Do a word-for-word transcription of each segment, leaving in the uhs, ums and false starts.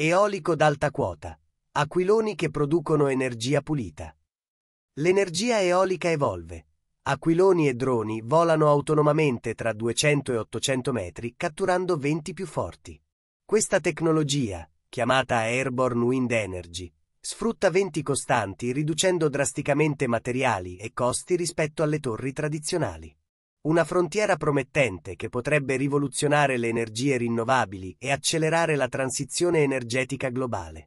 Eolico ad alta quota. Aquiloni che producono energia pulita. L'energia eolica evolve. Aquiloni e droni volano autonomamente tra duecento e ottocento metri, catturando venti più forti. Questa tecnologia, chiamata Airborne Wind Energy, sfrutta venti costanti, riducendo drasticamente materiali e costi rispetto alle torri tradizionali. Una frontiera promettente che potrebbe rivoluzionare le energie rinnovabili e accelerare la transizione energetica globale.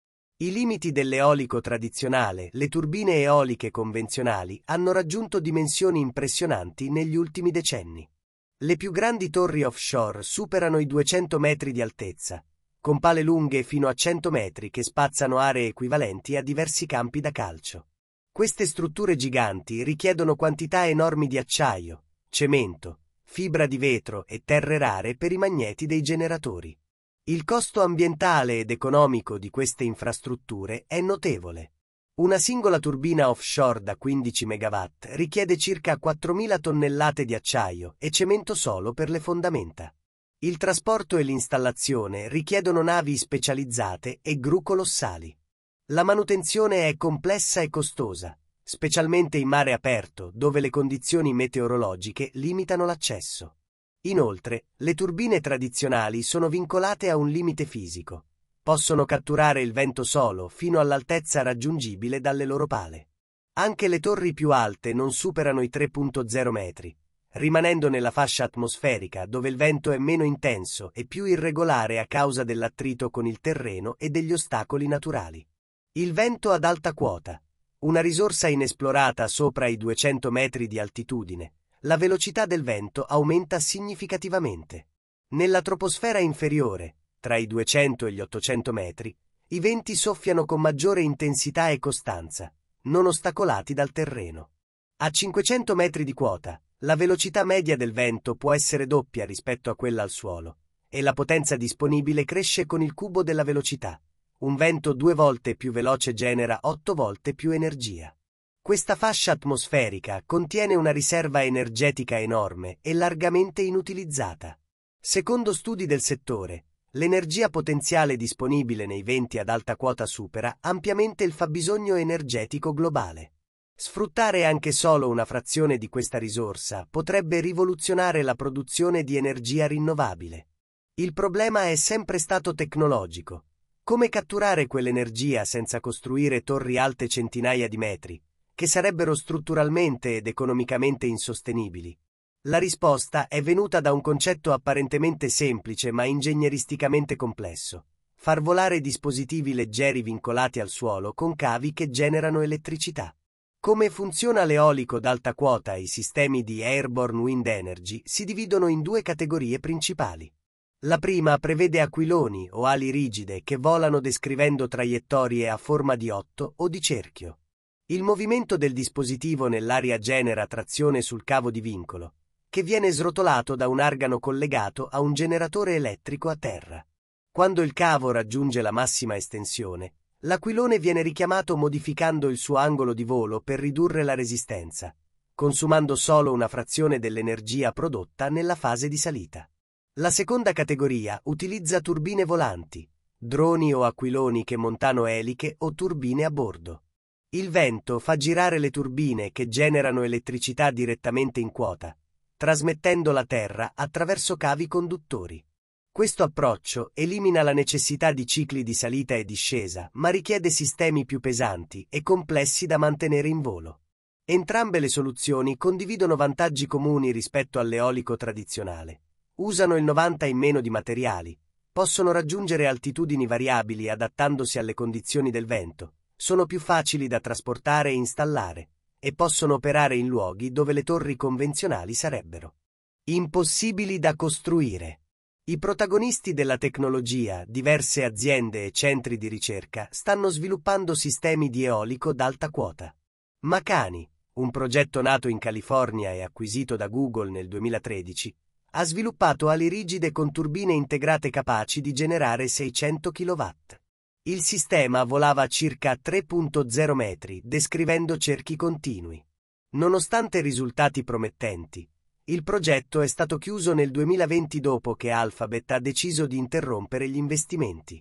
I limiti dell'eolico tradizionale, le turbine eoliche convenzionali, hanno raggiunto dimensioni impressionanti negli ultimi decenni. Le più grandi torri offshore superano i duecento metri di altezza, con pale lunghe fino a cento metri che spazzano aree equivalenti a diversi campi da calcio. Queste strutture giganti richiedono quantità enormi di acciaio, cemento, fibra di vetro e terre rare per i magneti dei generatori. Il costo ambientale ed economico di queste infrastrutture è notevole. Una singola turbina offshore da quindici megawatt richiede circa quattromila tonnellate di acciaio e cemento solo per le fondamenta. Il trasporto e l'installazione richiedono navi specializzate e gru colossali. La manutenzione è complessa e costosa, specialmente in mare aperto, dove le condizioni meteorologiche limitano l'accesso. Inoltre, le turbine tradizionali sono vincolate a un limite fisico. Possono catturare il vento solo fino all'altezza raggiungibile dalle loro pale. Anche le torri più alte non superano i tre virgola zero metri, rimanendo nella fascia atmosferica dove il vento è meno intenso e più irregolare a causa dell'attrito con il terreno e degli ostacoli naturali. Il vento ad alta quota. Una risorsa inesplorata sopra i duecento metri di altitudine, la velocità del vento aumenta significativamente. Nella troposfera inferiore, tra i duecento e gli ottocento metri, i venti soffiano con maggiore intensità e costanza, non ostacolati dal terreno. A cinquecento metri di quota, la velocità media del vento può essere doppia rispetto a quella al suolo, e la potenza disponibile cresce con il cubo della velocità. Un vento due volte più veloce genera otto volte più energia. Questa fascia atmosferica contiene una riserva energetica enorme e largamente inutilizzata. Secondo studi del settore, l'energia potenziale disponibile nei venti ad alta quota supera ampiamente il fabbisogno energetico globale. Sfruttare anche solo una frazione di questa risorsa potrebbe rivoluzionare la produzione di energia rinnovabile. Il problema è sempre stato tecnologico. Come catturare quell'energia senza costruire torri alte centinaia di metri, che sarebbero strutturalmente ed economicamente insostenibili? La risposta è venuta da un concetto apparentemente semplice ma ingegneristicamente complesso: far volare dispositivi leggeri vincolati al suolo con cavi che generano elettricità. Come funziona l'eolico ad alta quota e i sistemi di Airborne Wind Energy si dividono in due categorie principali. La prima prevede aquiloni o ali rigide che volano descrivendo traiettorie a forma di otto o di cerchio. Il movimento del dispositivo nell'aria genera trazione sul cavo di vincolo, che viene srotolato da un argano collegato a un generatore elettrico a terra. Quando il cavo raggiunge la massima estensione, l'aquilone viene richiamato modificando il suo angolo di volo per ridurre la resistenza, consumando solo una frazione dell'energia prodotta nella fase di salita. La seconda categoria utilizza turbine volanti, droni o aquiloni che montano eliche o turbine a bordo. Il vento fa girare le turbine che generano elettricità direttamente in quota, trasmettendo la terra attraverso cavi conduttori. Questo approccio elimina la necessità di cicli di salita e discesa, ma richiede sistemi più pesanti e complessi da mantenere in volo. Entrambe le soluzioni condividono vantaggi comuni rispetto all'eolico tradizionale. Usano il novanta in meno di materiali, possono raggiungere altitudini variabili adattandosi alle condizioni del vento, sono più facili da trasportare e installare, e possono operare in luoghi dove le torri convenzionali sarebbero impossibili da costruire. I protagonisti della tecnologia, diverse aziende e centri di ricerca, stanno sviluppando sistemi di eolico ad alta quota. Makani, un progetto nato in California e acquisito da Google nel duemilatredici, ha sviluppato ali rigide con turbine integrate capaci di generare seicento chilowatt. Il sistema volava a circa tre virgola zero metri, descrivendo cerchi continui. Nonostante risultati promettenti, il progetto è stato chiuso nel duemilaventi dopo che Alphabet ha deciso di interrompere gli investimenti.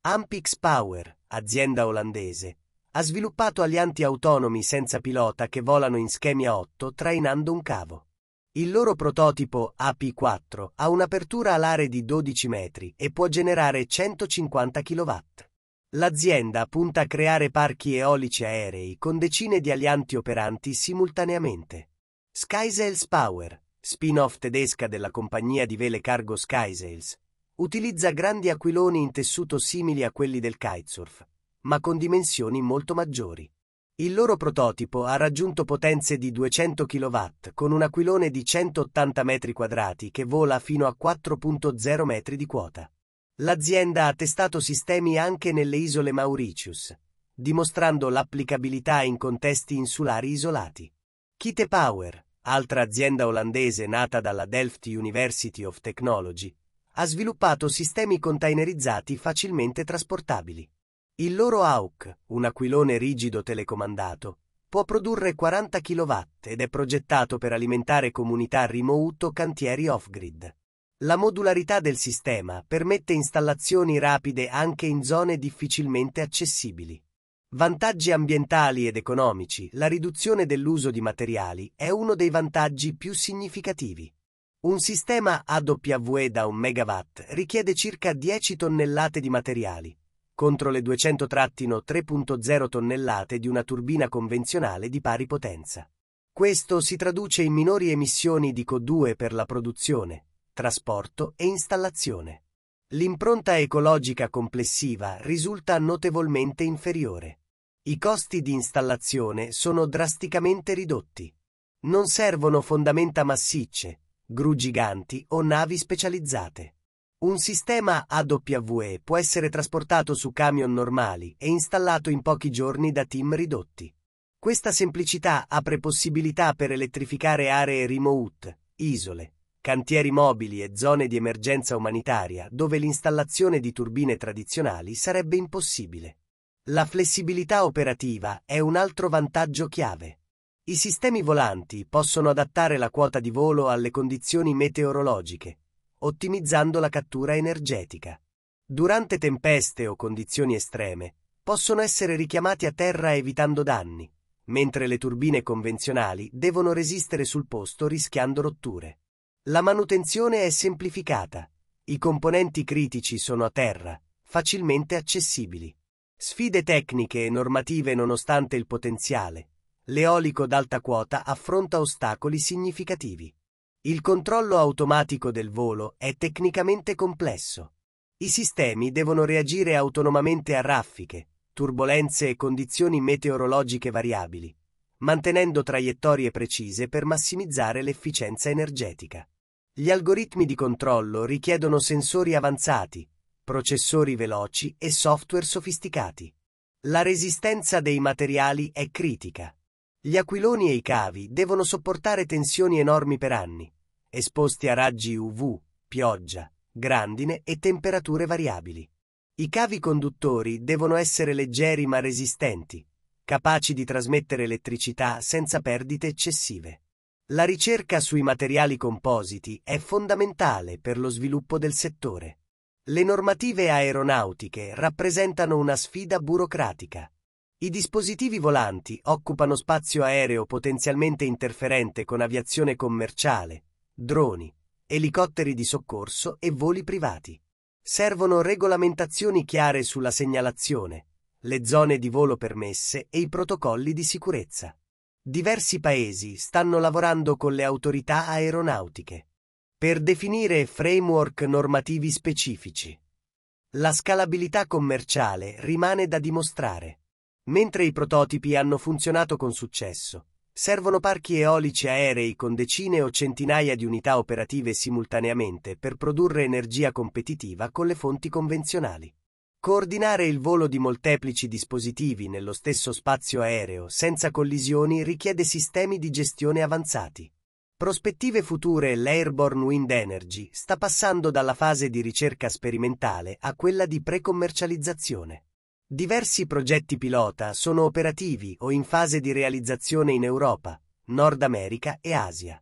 Ampix Power, azienda olandese, ha sviluppato alianti autonomi senza pilota che volano in schemi a otto trainando un cavo. Il loro prototipo A P quattro ha un'apertura alare di dodici metri e può generare centocinquanta chilowatt. L'azienda punta a creare parchi eolici aerei con decine di alianti operanti simultaneamente. SkySails Power, spin-off tedesca della compagnia di vele cargo SkySails, utilizza grandi aquiloni in tessuto simili a quelli del kitesurf, ma con dimensioni molto maggiori. Il loro prototipo ha raggiunto potenze di duecento chilowatt con un aquilone di centottanta metri quadrati che vola fino a quattro virgola zero metri di quota. L'azienda ha testato sistemi anche nelle isole Mauritius, dimostrando l'applicabilità in contesti insulari isolati. Kite Power, altra azienda olandese nata dalla Delft University of Technology, ha sviluppato sistemi containerizzati facilmente trasportabili. Il loro Hawk, un aquilone rigido telecomandato, può produrre quaranta chilowatt ed è progettato per alimentare comunità remote o cantieri off-grid. La modularità del sistema permette installazioni rapide anche in zone difficilmente accessibili. Vantaggi ambientali ed economici. La riduzione dell'uso di materiali è uno dei vantaggi più significativi. Un sistema A W E da un megawatt richiede circa dieci tonnellate di materiali, contro le duecento tre virgola zero tonnellate di una turbina convenzionale di pari potenza. Questo si traduce in minori emissioni di C O due per la produzione, trasporto e installazione. L'impronta ecologica complessiva risulta notevolmente inferiore. I costi di installazione sono drasticamente ridotti. Non servono fondamenta massicce, gru giganti o navi specializzate. Un sistema A W E può essere trasportato su camion normali e installato in pochi giorni da team ridotti. Questa semplicità apre possibilità per elettrificare aree remote, isole, cantieri mobili e zone di emergenza umanitaria dove l'installazione di turbine tradizionali sarebbe impossibile. La flessibilità operativa è un altro vantaggio chiave. I sistemi volanti possono adattare la quota di volo alle condizioni meteorologiche, ottimizzando la cattura energetica. Durante tempeste o condizioni estreme, possono essere richiamati a terra evitando danni, mentre le turbine convenzionali devono resistere sul posto rischiando rotture. La manutenzione è semplificata. I componenti critici sono a terra, facilmente accessibili. Sfide tecniche e normative. Nonostante il potenziale, l'eolico ad alta quota affronta ostacoli significativi. Il controllo automatico del volo è tecnicamente complesso. I sistemi devono reagire autonomamente a raffiche, turbolenze e condizioni meteorologiche variabili, mantenendo traiettorie precise per massimizzare l'efficienza energetica. Gli algoritmi di controllo richiedono sensori avanzati, processori veloci e software sofisticati. La resistenza dei materiali è critica. Gli aquiloni e i cavi devono sopportare tensioni enormi per anni, esposti a raggi U V, pioggia, grandine e temperature variabili. I cavi conduttori devono essere leggeri ma resistenti, capaci di trasmettere elettricità senza perdite eccessive. La ricerca sui materiali compositi è fondamentale per lo sviluppo del settore. Le normative aeronautiche rappresentano una sfida burocratica. I dispositivi volanti occupano spazio aereo potenzialmente interferente con aviazione commerciale, droni, elicotteri di soccorso e voli privati. Servono regolamentazioni chiare sulla segnalazione, le zone di volo permesse e i protocolli di sicurezza. Diversi paesi stanno lavorando con le autorità aeronautiche per definire framework normativi specifici. La scalabilità commerciale rimane da dimostrare. Mentre i prototipi hanno funzionato con successo, servono parchi eolici aerei con decine o centinaia di unità operative simultaneamente per produrre energia competitiva con le fonti convenzionali. Coordinare il volo di molteplici dispositivi nello stesso spazio aereo senza collisioni richiede sistemi di gestione avanzati. Prospettive future. L'Airborne Wind Energy sta passando dalla fase di ricerca sperimentale a quella di pre-commercializzazione. Diversi progetti pilota sono operativi o in fase di realizzazione in Europa, Nord America e Asia.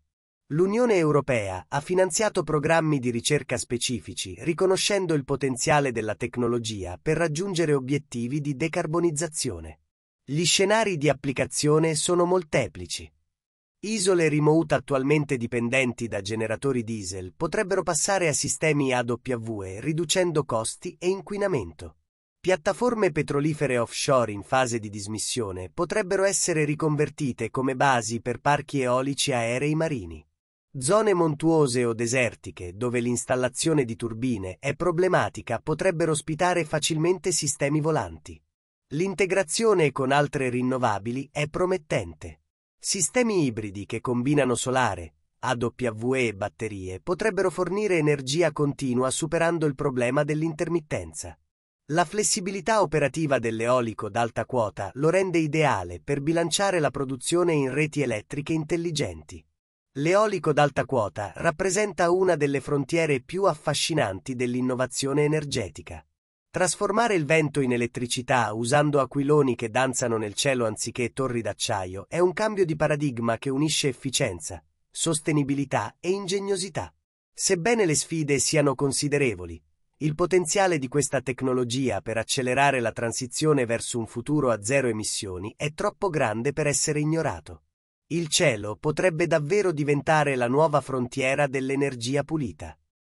L'Unione Europea ha finanziato programmi di ricerca specifici, riconoscendo il potenziale della tecnologia per raggiungere obiettivi di decarbonizzazione. Gli scenari di applicazione sono molteplici. Isole remote attualmente dipendenti da generatori diesel potrebbero passare a sistemi A W E, riducendo costi e inquinamento. Piattaforme petrolifere offshore in fase di dismissione potrebbero essere riconvertite come basi per parchi eolici aerei marini. Zone montuose o desertiche, dove l'installazione di turbine è problematica, potrebbero ospitare facilmente sistemi volanti. L'integrazione con altre rinnovabili è promettente. Sistemi ibridi che combinano solare, A W E e batterie potrebbero fornire energia continua superando il problema dell'intermittenza. La flessibilità operativa dell'eolico ad alta quota lo rende ideale per bilanciare la produzione in reti elettriche intelligenti. L'eolico ad alta quota rappresenta una delle frontiere più affascinanti dell'innovazione energetica. Trasformare il vento in elettricità usando aquiloni che danzano nel cielo anziché torri d'acciaio è un cambio di paradigma che unisce efficienza, sostenibilità e ingegnosità. Sebbene le sfide siano considerevoli, il potenziale di questa tecnologia per accelerare la transizione verso un futuro a zero emissioni è troppo grande per essere ignorato. Il cielo potrebbe davvero diventare la nuova frontiera dell'energia pulita.